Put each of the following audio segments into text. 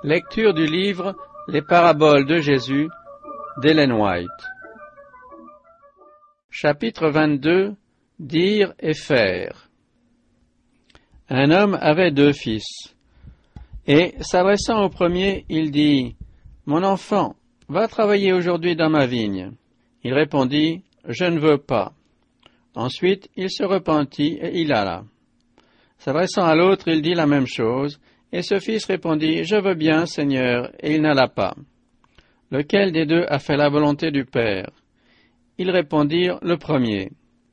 Lecture du livre Les paraboles de Jésus d'Ellen White. Chapitre 22. Dire et faire. Un homme avait 2 fils. Et, s'adressant au premier, il dit, « Mon enfant, va travailler aujourd'hui dans ma vigne. » Il répondit, « Je ne veux pas. » Ensuite, il se repentit et il alla. S'adressant à l'autre, il dit la même chose, et ce fils répondit, « Je veux bien, Seigneur, » et il n'alla pas. Lequel des 2 a fait la volonté du Père? Ils répondirent, le premier.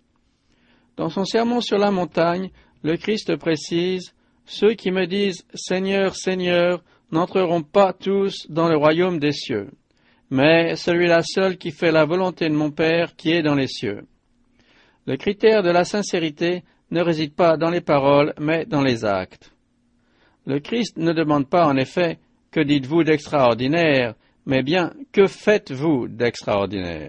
Dans son sermon sur la montagne, le Christ précise, « Ceux qui me disent, Seigneur, Seigneur, n'entreront pas tous dans le royaume des cieux, mais celui-là seul qui fait la volonté de mon Père qui est dans les cieux. » Le critère de la sincérité ne réside pas dans les paroles, mais dans les actes. Le Christ ne demande pas en effet « Que dites-vous d'extraordinaire ?» mais bien « Que faites-vous d'extraordinaire ?»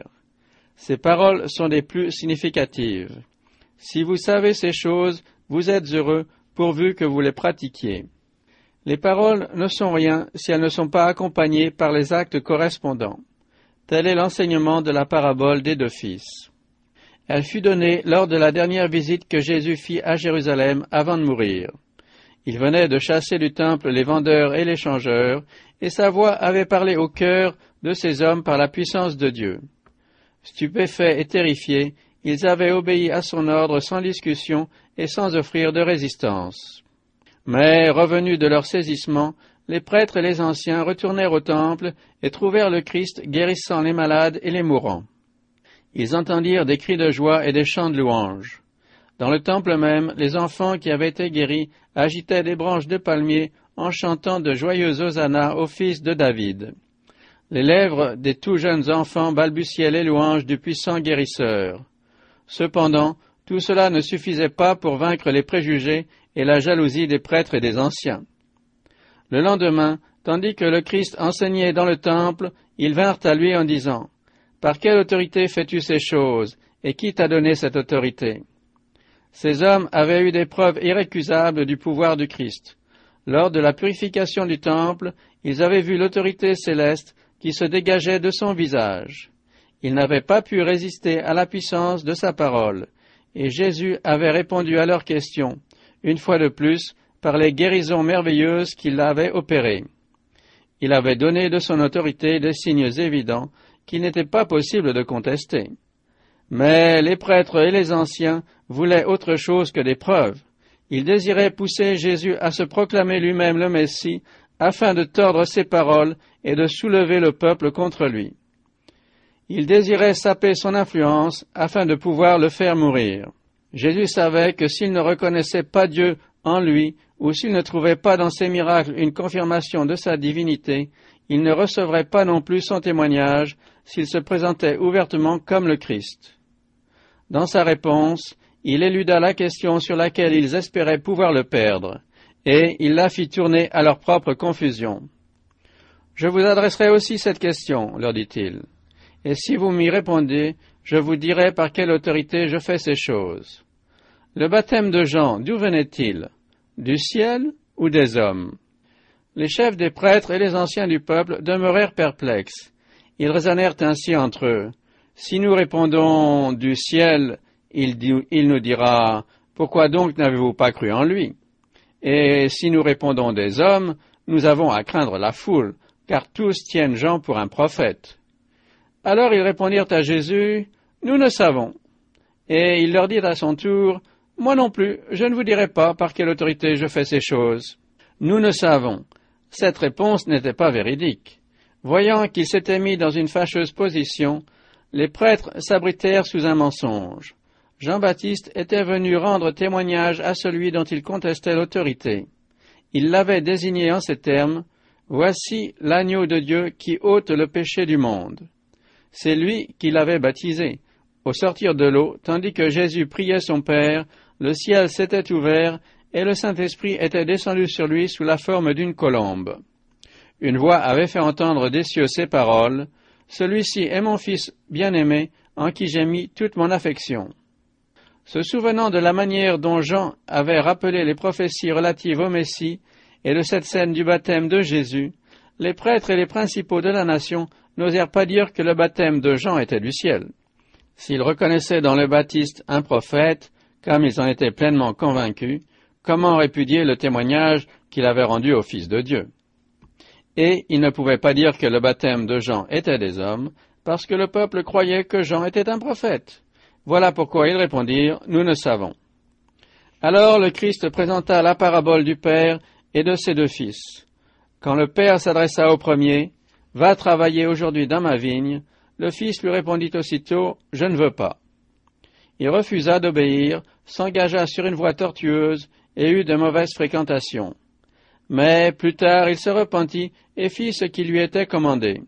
Ces paroles sont des plus significatives. Si vous savez ces choses, vous êtes heureux, pourvu que vous les pratiquiez. Les paroles ne sont rien si elles ne sont pas accompagnées par les actes correspondants. Tel est l'enseignement de la parabole des 2 fils. Elle fut donnée lors de la dernière visite que Jésus fit à Jérusalem avant de mourir. Il venait de chasser du temple les vendeurs et les changeurs, et sa voix avait parlé au cœur de ces hommes par la puissance de Dieu. Stupéfaits et terrifiés, ils avaient obéi à son ordre sans discussion et sans offrir de résistance. Mais, revenus de leur saisissement, les prêtres et les anciens retournèrent au temple et trouvèrent le Christ guérissant les malades et les mourants. Ils entendirent des cris de joie et des chants de louange. Dans le temple même, les enfants qui avaient été guéris agitaient des branches de palmier en chantant de joyeux hosannas au fils de David. Les lèvres des tout jeunes enfants balbutiaient les louanges du puissant guérisseur. Cependant, tout cela ne suffisait pas pour vaincre les préjugés et la jalousie des prêtres et des anciens. Le lendemain, tandis que le Christ enseignait dans le temple, ils vinrent à lui en disant, « Par quelle autorité fais-tu ces choses, et qui t'a donné cette autorité ?» Ces hommes avaient eu des preuves irrécusables du pouvoir du Christ. Lors de la purification du temple, ils avaient vu l'autorité céleste qui se dégageait de son visage. Ils n'avaient pas pu résister à la puissance de sa parole, et Jésus avait répondu à leurs questions, une fois de plus, par les guérisons merveilleuses qu'il avait opérées. Il avait donné de son autorité des signes évidents qu'il n'était pas possible de contester. Mais les prêtres et les anciens voulaient autre chose que des preuves. Ils désiraient pousser Jésus à se proclamer lui-même le Messie, afin de tordre ses paroles et de soulever le peuple contre lui. Ils désiraient saper son influence afin de pouvoir le faire mourir. Jésus savait que s'il ne reconnaissait pas Dieu en lui, ou s'il ne trouvait pas dans ses miracles une confirmation de sa divinité, il ne recevrait pas non plus son témoignage s'il se présentait ouvertement comme le Christ. Dans sa réponse, il éluda la question sur laquelle ils espéraient pouvoir le perdre, et il la fit tourner à leur propre confusion. « Je vous adresserai aussi cette question, leur dit-il, et si vous m'y répondez, je vous dirai par quelle autorité je fais ces choses. Le baptême de Jean, d'où venait-il? Du ciel ou des hommes ?» Les chefs des prêtres et les anciens du peuple demeurèrent perplexes. Ils raisonnèrent ainsi entre eux. « Si nous répondons du ciel, il nous dira, « Pourquoi donc n'avez-vous pas cru en lui ?» Et si nous répondons des hommes, nous avons à craindre la foule, car tous tiennent Jean pour un prophète. Alors ils répondirent à Jésus, « Nous ne savons. » Et il leur dit à son tour, « Moi non plus, je ne vous dirai pas par quelle autorité je fais ces choses. » Nous ne savons. Cette réponse n'était pas véridique. Voyant qu'ils s'étaient mis dans une fâcheuse position, les prêtres s'abritèrent sous un mensonge. Jean-Baptiste était venu rendre témoignage à celui dont il contestait l'autorité. Il l'avait désigné en ces termes, « Voici l'agneau de Dieu qui ôte le péché du monde. » C'est lui qui l'avait baptisé. Au sortir de l'eau, tandis que Jésus priait son Père, le ciel s'était ouvert et le Saint-Esprit était descendu sur lui sous la forme d'une colombe. Une voix avait fait entendre des cieux ces paroles, « Celui-ci est mon Fils bien-aimé, en qui j'ai mis toute mon affection. » Se souvenant de la manière dont Jean avait rappelé les prophéties relatives au Messie et de cette scène du baptême de Jésus, les prêtres et les principaux de la nation n'osèrent pas dire que le baptême de Jean était du ciel. S'ils reconnaissaient dans le Baptiste un prophète, comme ils en étaient pleinement convaincus, comment répudier le témoignage qu'il avait rendu au Fils de Dieu? Et ils ne pouvaient pas dire que le baptême de Jean était des hommes, parce que le peuple croyait que Jean était un prophète. Voilà pourquoi ils répondirent, « Nous ne savons. » Alors le Christ présenta la parabole du Père et de ses deux fils. Quand le Père s'adressa au premier, « Va travailler aujourd'hui dans ma vigne », le Fils lui répondit aussitôt, « Je ne veux pas. » Il refusa d'obéir, s'engagea sur une voie tortueuse et eut de mauvaises fréquentations. Mais plus tard il se repentit et fit ce qui lui était commandé.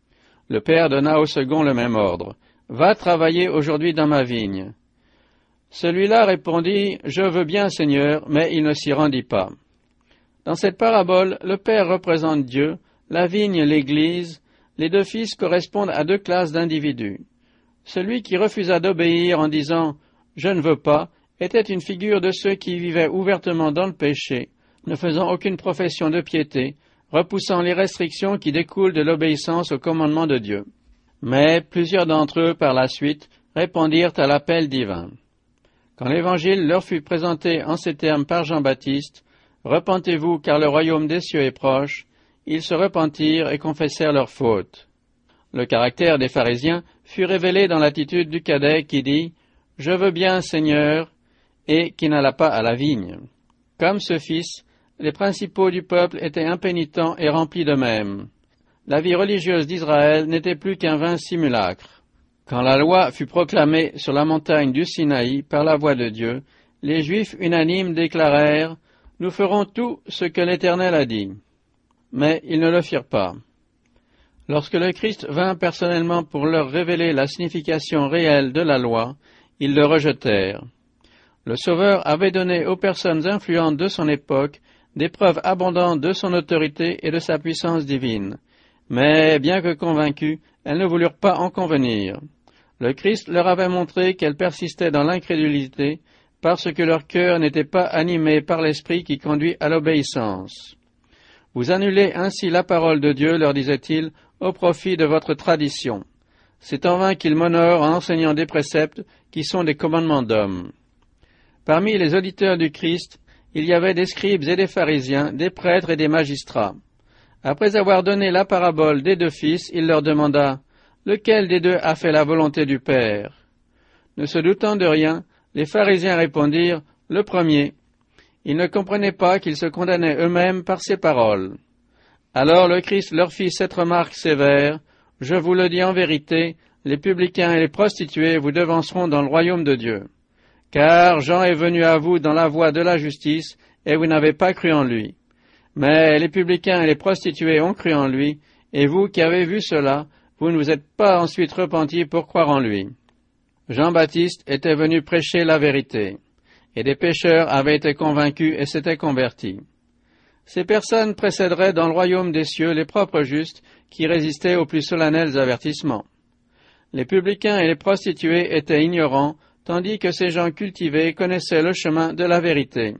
Le Père donna au second le même ordre, « Va travailler aujourd'hui dans ma vigne. » Celui-là répondit, « Je veux bien, Seigneur », mais il ne s'y rendit pas. Dans cette parabole, le Père représente Dieu, la vigne l'Église, les deux fils correspondent à deux classes d'individus. Celui qui refusa d'obéir en disant « Je ne veux pas » était une figure de ceux qui vivaient ouvertement dans le péché, ne faisant aucune profession de piété, repoussant les restrictions qui découlent de l'obéissance au commandement de Dieu. Mais plusieurs d'entre eux, par la suite, répondirent à l'appel divin. Quand l'Évangile leur fut présenté en ces termes par Jean-Baptiste, « Repentez-vous, car le royaume des cieux est proche », ils se repentirent et confessèrent leurs fautes. Le caractère des pharisiens fut révélé dans l'attitude du cadet qui dit « Je veux bien, Seigneur », et qui n'alla pas à la vigne. Comme ce fils, les principaux du peuple étaient impénitents et remplis d'eux-mêmes. La vie religieuse d'Israël n'était plus qu'un vain simulacre. Quand la loi fut proclamée sur la montagne du Sinaï par la voix de Dieu, les Juifs unanimes déclarèrent « Nous ferons tout ce que l'Éternel a dit ». Mais ils ne le firent pas. Lorsque le Christ vint personnellement pour leur révéler la signification réelle de la loi, ils le rejetèrent. Le Sauveur avait donné aux personnes influentes de son époque des preuves abondantes de son autorité et de sa puissance divine. Mais, bien que convaincues, elles ne voulurent pas en convenir. Le Christ leur avait montré qu'elles persistaient dans l'incrédulité parce que leur cœur n'était pas animé par l'Esprit qui conduit à l'obéissance. Vous annulez ainsi la parole de Dieu, leur disait-il, au profit de votre tradition. C'est en vain qu'ils m'honorent en enseignant des préceptes qui sont des commandements d'hommes. Parmi les auditeurs du Christ, il y avait des scribes et des pharisiens, des prêtres et des magistrats. Après avoir donné la parabole des deux fils, il leur demanda « Lequel des deux a fait la volonté du Père ?» Ne se doutant de rien, les pharisiens répondirent « Le premier ». Ils ne comprenaient pas qu'ils se condamnaient eux-mêmes par ces paroles. Alors le Christ leur fit cette remarque sévère, « Je vous le dis en vérité, les publicains et les prostituées vous devanceront dans le royaume de Dieu. Car Jean est venu à vous dans la voie de la justice, et vous n'avez pas cru en lui. Mais les publicains et les prostituées ont cru en lui, et vous qui avez vu cela, vous ne vous êtes pas ensuite repentis pour croire en lui. » Jean-Baptiste était venu prêcher la vérité, et des pécheurs avaient été convaincus et s'étaient convertis. Ces personnes précéderaient dans le royaume des cieux les propres justes qui résistaient aux plus solennels avertissements. Les publicains et les prostituées étaient ignorants, tandis que ces gens cultivés connaissaient le chemin de la vérité.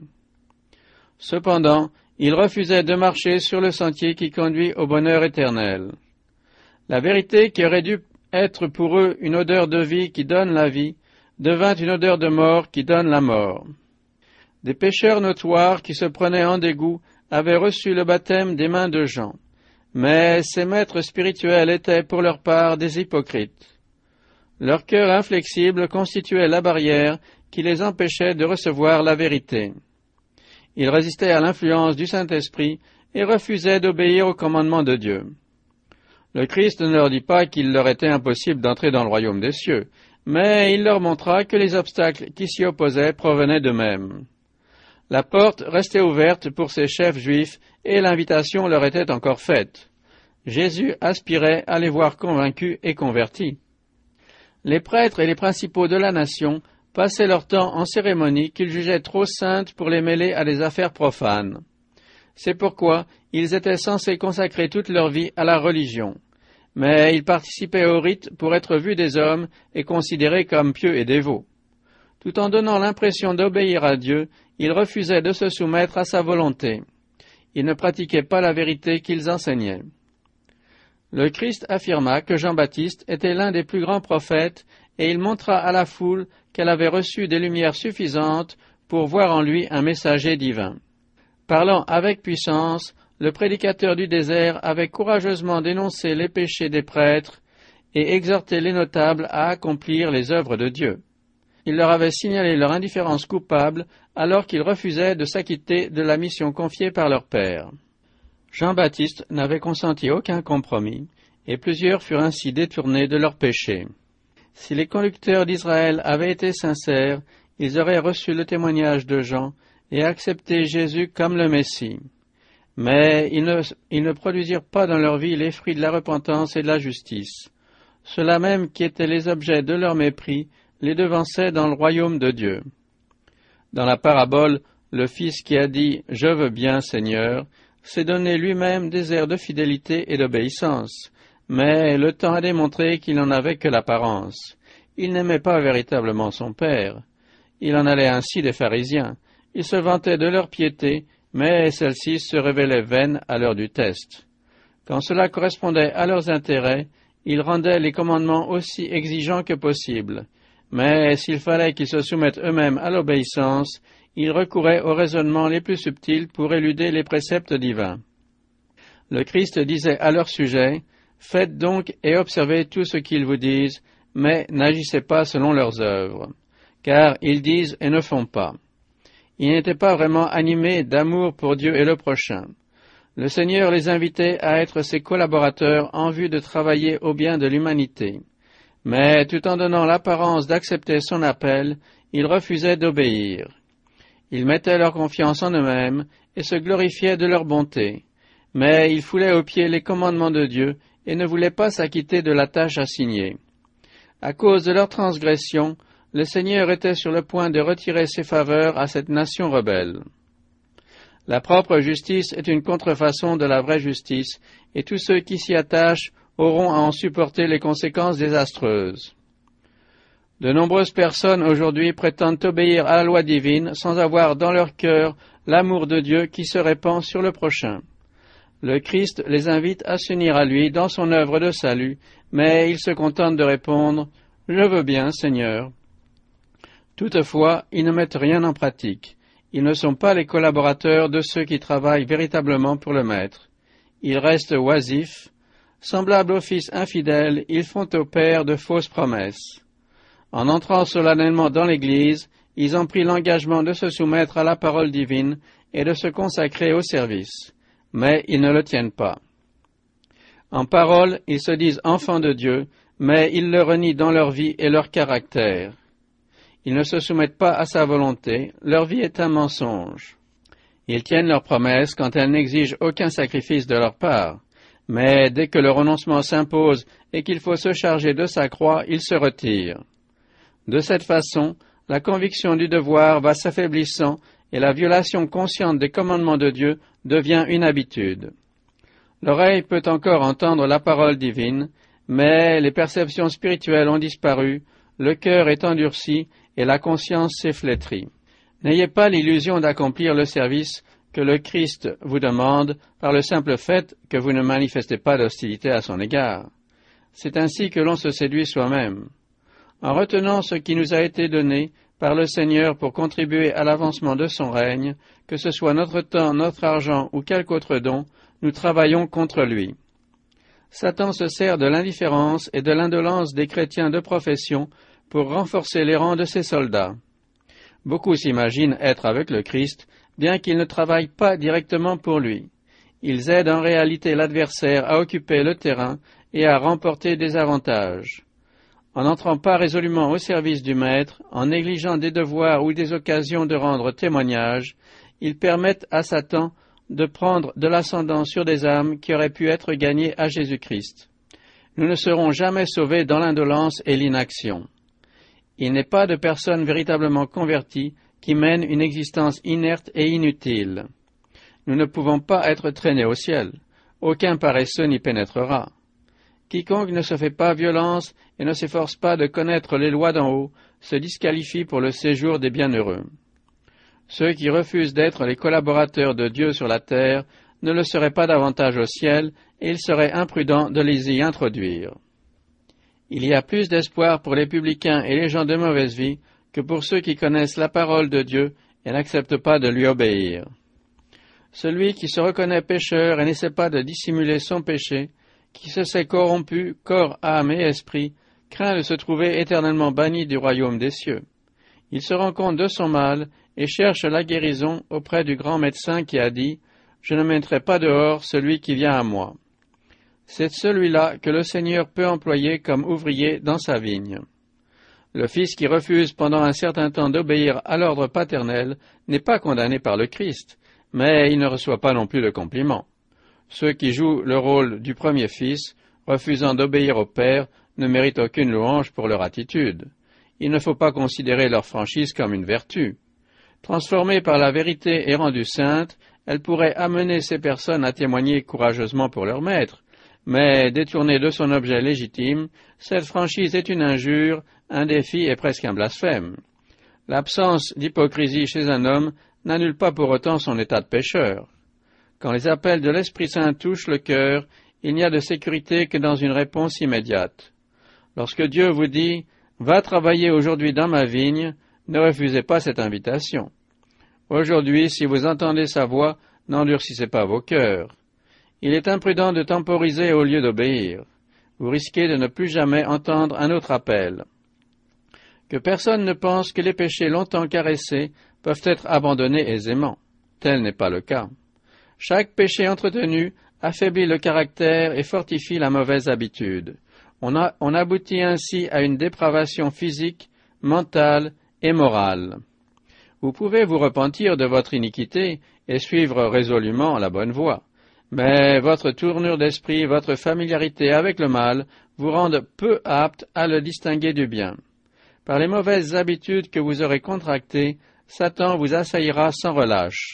Cependant, ils refusaient de marcher sur le sentier qui conduit au bonheur éternel. La vérité qui aurait dû être pour eux une odeur de vie qui donne la vie, devint une odeur de mort qui donne la mort. Des pécheurs notoires qui se prenaient en dégoût avaient reçu le baptême des mains de Jean, mais ces maîtres spirituels étaient pour leur part des hypocrites. Leur cœur inflexible constituait la barrière qui les empêchait de recevoir la vérité. Ils résistaient à l'influence du Saint-Esprit et refusaient d'obéir aux commandements de Dieu. Le Christ ne leur dit pas qu'il leur était impossible d'entrer dans le royaume des cieux, mais il leur montra que les obstacles qui s'y opposaient provenaient d'eux-mêmes. La porte restait ouverte pour ces chefs juifs et l'invitation leur était encore faite. Jésus aspirait à les voir convaincus et convertis. Les prêtres et les principaux de la nation passaient leur temps en cérémonies qu'ils jugeaient trop saintes pour les mêler à des affaires profanes. C'est pourquoi ils étaient censés consacrer toute leur vie à la religion. Mais ils participaient au rite pour être vus des hommes et considérés comme pieux et dévots. Tout en donnant l'impression d'obéir à Dieu, ils refusaient de se soumettre à sa volonté. Ils ne pratiquaient pas la vérité qu'ils enseignaient. Le Christ affirma que Jean-Baptiste était l'un des plus grands prophètes et il montra à la foule qu'elle avait reçu des lumières suffisantes pour voir en lui un messager divin. Parlant avec puissance, le prédicateur du désert avait courageusement dénoncé les péchés des prêtres et exhorté les notables à accomplir les œuvres de Dieu. Il leur avait signalé leur indifférence coupable alors qu'ils refusaient de s'acquitter de la mission confiée par leur père. Jean-Baptiste n'avait consenti aucun compromis, et plusieurs furent ainsi détournés de leurs péchés. Si les conducteurs d'Israël avaient été sincères, ils auraient reçu le témoignage de Jean et accepté Jésus comme le Messie. Mais ils ne produisirent pas dans leur vie les fruits de la repentance et de la justice. Ceux-là même qui étaient les objets de leur mépris les devançaient dans le royaume de Dieu. Dans la parabole, le fils qui a dit « Je veux bien, Seigneur », s'est donné lui-même des airs de fidélité et d'obéissance, mais le temps a démontré qu'il n'en avait que l'apparence. Il n'aimait pas véritablement son père. Il en allait ainsi des pharisiens. Ils se vantaient de leur piété, mais celle-ci se révélait vaine à l'heure du test. Quand cela correspondait à leurs intérêts, ils rendaient les commandements aussi exigeants que possible. Mais s'il fallait qu'ils se soumettent eux-mêmes à l'obéissance, ils recouraient aux raisonnements les plus subtils pour éluder les préceptes divins. Le Christ disait à leur sujet, « Faites donc et observez tout ce qu'ils vous disent, mais n'agissez pas selon leurs œuvres, car ils disent et ne font pas. » Ils n'étaient pas vraiment animés d'amour pour Dieu et le prochain. Le Seigneur les invitait à être ses collaborateurs en vue de travailler au bien de l'humanité. Mais tout en donnant l'apparence d'accepter son appel, ils refusaient d'obéir. Ils mettaient leur confiance en eux-mêmes et se glorifiaient de leur bonté. Mais ils foulaient aux pieds les commandements de Dieu et ne voulaient pas s'acquitter de la tâche assignée. À cause de leur transgression, le Seigneur était sur le point de retirer ses faveurs à cette nation rebelle. La propre justice est une contrefaçon de la vraie justice, et tous ceux qui s'y attachent auront à en supporter les conséquences désastreuses. De nombreuses personnes aujourd'hui prétendent obéir à la loi divine sans avoir dans leur cœur l'amour de Dieu qui se répand sur le prochain. Le Christ les invite à s'unir à lui dans son œuvre de salut, mais ils se contentent de répondre « Je veux bien, Seigneur ». Toutefois, ils ne mettent rien en pratique. Ils ne sont pas les collaborateurs de ceux qui travaillent véritablement pour le Maître. Ils restent oisifs. Semblables aux fils infidèles, ils font au Père de fausses promesses. En entrant solennellement dans l'Église, ils ont pris l'engagement de se soumettre à la parole divine et de se consacrer au service. Mais ils ne le tiennent pas. En parole, ils se disent enfants de Dieu, mais ils le renient dans leur vie et leur caractère. Ils ne se soumettent pas à sa volonté, leur vie est un mensonge. Ils tiennent leurs promesses quand elles n'exigent aucun sacrifice de leur part, mais dès que le renoncement s'impose et qu'il faut se charger de sa croix, ils se retirent. De cette façon, la conviction du devoir va s'affaiblissant et la violation consciente des commandements de Dieu devient une habitude. L'oreille peut encore entendre la parole divine, mais les perceptions spirituelles ont disparu, le cœur est endurci et la conscience s'est flétrie. N'ayez pas l'illusion d'accomplir le service que le Christ vous demande par le simple fait que vous ne manifestez pas d'hostilité à son égard. C'est ainsi que l'on se séduit soi-même. En retenant ce qui nous a été donné par le Seigneur pour contribuer à l'avancement de son règne, que ce soit notre temps, notre argent ou quelque autre don, nous travaillons contre lui. Satan se sert de l'indifférence et de l'indolence des chrétiens de profession pour renforcer les rangs de ses soldats. Beaucoup s'imaginent être avec le Christ, bien qu'ils ne travaillent pas directement pour lui. Ils aident en réalité l'adversaire à occuper le terrain et à remporter des avantages. En n'entrant pas résolument au service du Maître, en négligeant des devoirs ou des occasions de rendre témoignage, ils permettent à Satan de prendre de l'ascendant sur des âmes qui auraient pu être gagnées à Jésus-Christ. Nous ne serons jamais sauvés dans l'indolence et l'inaction. Il n'est pas de personne véritablement convertie qui mène une existence inerte et inutile. Nous ne pouvons pas être traînés au ciel. Aucun paresseux n'y pénétrera. Quiconque ne se fait pas violence et ne s'efforce pas de connaître les lois d'en haut se disqualifie pour le séjour des bienheureux. Ceux qui refusent d'être les collaborateurs de Dieu sur la terre ne le seraient pas davantage au ciel et il serait imprudent de les y introduire. Il y a plus d'espoir pour les publicains et les gens de mauvaise vie que pour ceux qui connaissent la parole de Dieu et n'acceptent pas de lui obéir. Celui qui se reconnaît pécheur et n'essaie pas de dissimuler son péché, qui se sait corrompu, corps, âme et esprit, craint de se trouver éternellement banni du royaume des cieux. Il se rend compte de son mal et cherche la guérison auprès du grand médecin qui a dit « Je ne mettrai pas dehors celui qui vient à moi ». C'est celui-là que le Seigneur peut employer comme ouvrier dans sa vigne. Le fils qui refuse pendant un certain temps d'obéir à l'ordre paternel n'est pas condamné par le Christ, mais il ne reçoit pas non plus de compliments. Ceux qui jouent le rôle du premier fils, refusant d'obéir au Père, ne méritent aucune louange pour leur attitude. Il ne faut pas considérer leur franchise comme une vertu. Transformée par la vérité et rendue sainte, elle pourrait amener ces personnes à témoigner courageusement pour leur maître, mais détournée de son objet légitime, cette franchise est une injure, un défi et presque un blasphème. L'absence d'hypocrisie chez un homme n'annule pas pour autant son état de pécheur. Quand les appels de l'Esprit Saint touchent le cœur, il n'y a de sécurité que dans une réponse immédiate. Lorsque Dieu vous dit « Va travailler aujourd'hui dans ma vigne », ne refusez pas cette invitation. Aujourd'hui, si vous entendez sa voix, n'endurcissez pas vos cœurs. Il est imprudent de temporiser au lieu d'obéir. Vous risquez de ne plus jamais entendre un autre appel. Que personne ne pense que les péchés longtemps caressés peuvent être abandonnés aisément. Tel n'est pas le cas. Chaque péché entretenu affaiblit le caractère et fortifie la mauvaise habitude. On aboutit ainsi à une dépravation physique, mentale et morale. Vous pouvez vous repentir de votre iniquité et suivre résolument la bonne voie. Mais votre tournure d'esprit, votre familiarité avec le mal vous rendent peu apte à le distinguer du bien. Par les mauvaises habitudes que vous aurez contractées, Satan vous assaillira sans relâche.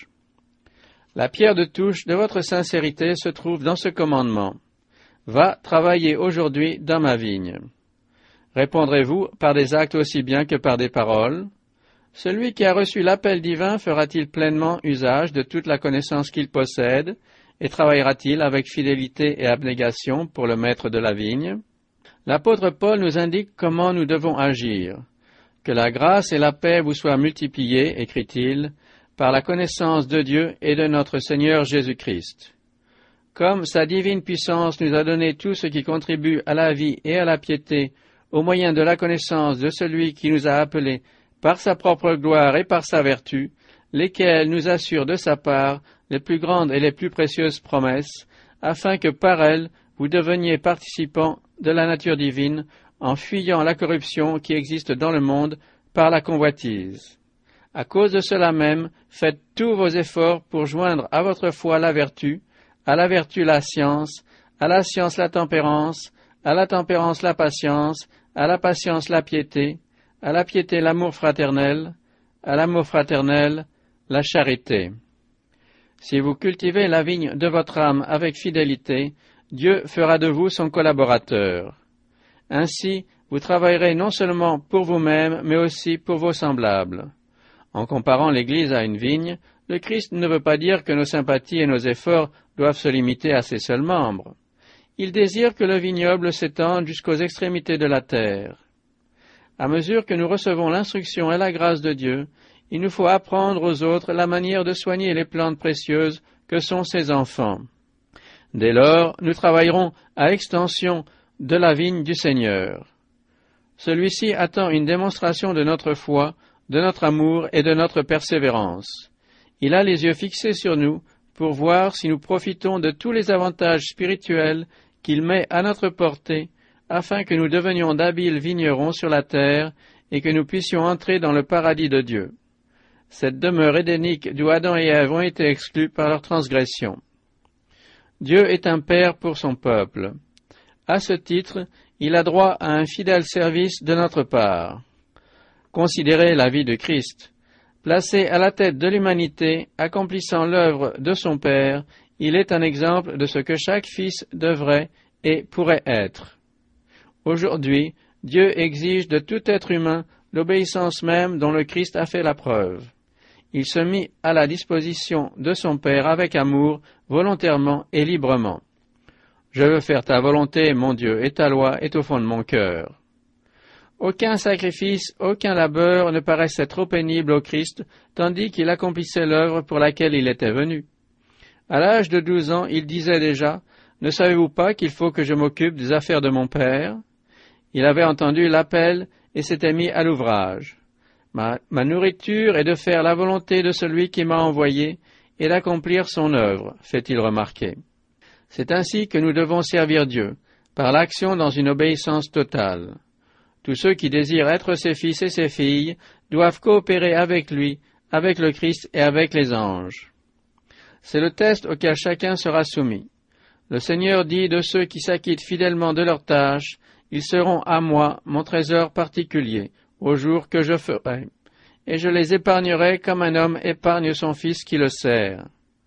La pierre de touche de votre sincérité se trouve dans ce commandement. Va travailler aujourd'hui dans ma vigne. Répondrez-vous par des actes aussi bien que par des paroles? Celui qui a reçu l'appel divin fera-t-il pleinement usage de toute la connaissance qu'il possède et travaillera-t-il avec fidélité et abnégation pour le maître de la vigne? L'apôtre Paul nous indique comment nous devons agir. Que la grâce et la paix vous soient multipliées, écrit-il, par la connaissance de Dieu et de notre Seigneur Jésus-Christ. Comme sa divine puissance nous a donné tout ce qui contribue à la vie et à la piété, au moyen de la connaissance de celui qui nous a appelés par sa propre gloire et par sa vertu, lesquels nous assurent de sa part les plus grandes et les plus précieuses promesses, afin que par elles vous deveniez participants de la nature divine, en fuyant la corruption qui existe dans le monde par la convoitise. À cause de cela même, faites tous vos efforts pour joindre à votre foi la vertu, à la vertu la science la tempérance, à la tempérance la patience, à la patience la piété l'amour fraternel, à l'amour fraternel la charité. Si vous cultivez la vigne de votre âme avec fidélité, Dieu fera de vous son collaborateur. Ainsi, vous travaillerez non seulement pour vous-même, mais aussi pour vos semblables. En comparant l'Église à une vigne, le Christ ne veut pas dire que nos sympathies et nos efforts doivent se limiter à ses seuls membres. Il désire que le vignoble s'étende jusqu'aux extrémités de la terre. À mesure que nous recevons l'instruction et la grâce de Dieu, il nous faut apprendre aux autres la manière de soigner les plantes précieuses que sont ses enfants. Dès lors, nous travaillerons à l'extension de la vigne du Seigneur. Celui-ci attend une démonstration de notre foi, de notre amour et de notre persévérance. Il a les yeux fixés sur nous pour voir si nous profitons de tous les avantages spirituels qu'il met à notre portée, afin que nous devenions d'habiles vignerons sur la terre et que nous puissions entrer dans le paradis de Dieu. Cette demeure édénique d'où Adam et Ève ont été exclus par leur transgression. Dieu est un Père pour son peuple. À ce titre, il a droit à un fidèle service de notre part. Considérez la vie de Christ. Placé à la tête de l'humanité, accomplissant l'œuvre de son Père, il est un exemple de ce que chaque fils devrait et pourrait être. Aujourd'hui, Dieu exige de tout être humain l'obéissance même dont le Christ a fait la preuve. Il se mit à la disposition de son Père avec amour, volontairement et librement. Je veux faire ta volonté, mon Dieu, et ta loi est au fond de mon cœur. Aucun sacrifice, aucun labeur ne paraissait trop pénible au Christ, tandis qu'il accomplissait l'œuvre pour laquelle il était venu. À l'âge de 12 ans, il disait déjà, « Ne savez-vous pas qu'il faut que je m'occupe des affaires de mon Père ?» Il avait entendu l'appel et s'était mis à l'ouvrage. Ma nourriture est de faire la volonté de celui qui m'a envoyé et d'accomplir son œuvre, fait-il remarquer. C'est ainsi que nous devons servir Dieu, par l'action dans une obéissance totale. Tous ceux qui désirent être ses fils et ses filles doivent coopérer avec lui, avec le Christ et avec les anges. C'est le test auquel chacun sera soumis. Le Seigneur dit de ceux qui s'acquittent fidèlement de leurs tâches, « Ils seront à moi, mon trésor particulier, au jour que je ferai, et je les épargnerai comme un homme épargne son fils qui le sert. »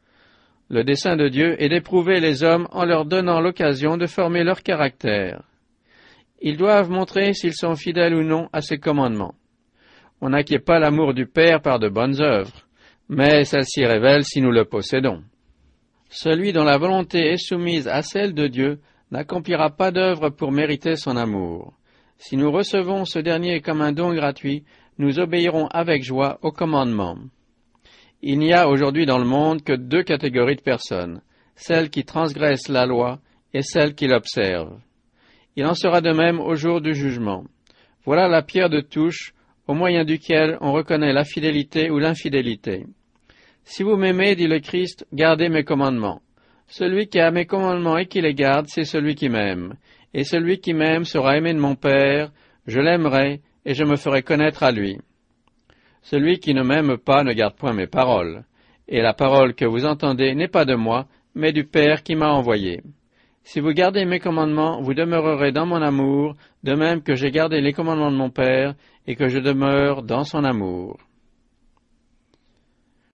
Le dessein de Dieu est d'éprouver les hommes en leur donnant l'occasion de former leur caractère. Ils doivent montrer s'ils sont fidèles ou non à ses commandements. On n'acquiert pas l'amour du Père par de bonnes œuvres, mais celle-ci révèle si nous le possédons. Celui dont la volonté est soumise à celle de Dieu n'accomplira pas d'œuvre pour mériter son amour. Si nous recevons ce dernier comme un don gratuit, nous obéirons avec joie au commandement. Il n'y a aujourd'hui dans le monde que 2 catégories de personnes, celles qui transgressent la loi et celles qui l'observent. Il en sera de même au jour du jugement. Voilà la pierre de touche au moyen duquel on reconnaît la fidélité ou l'infidélité. Si vous m'aimez, dit le Christ, gardez mes commandements. Celui qui a mes commandements et qui les garde, c'est celui qui m'aime. Et celui qui m'aime sera aimé de mon Père, je l'aimerai et je me ferai connaître à lui. Celui qui ne m'aime pas ne garde point mes paroles. Et la parole que vous entendez n'est pas de moi, mais du Père qui m'a envoyé. Si vous gardez mes commandements, vous demeurerez dans mon amour, de même que j'ai gardé les commandements de mon Père et que je demeure dans son amour.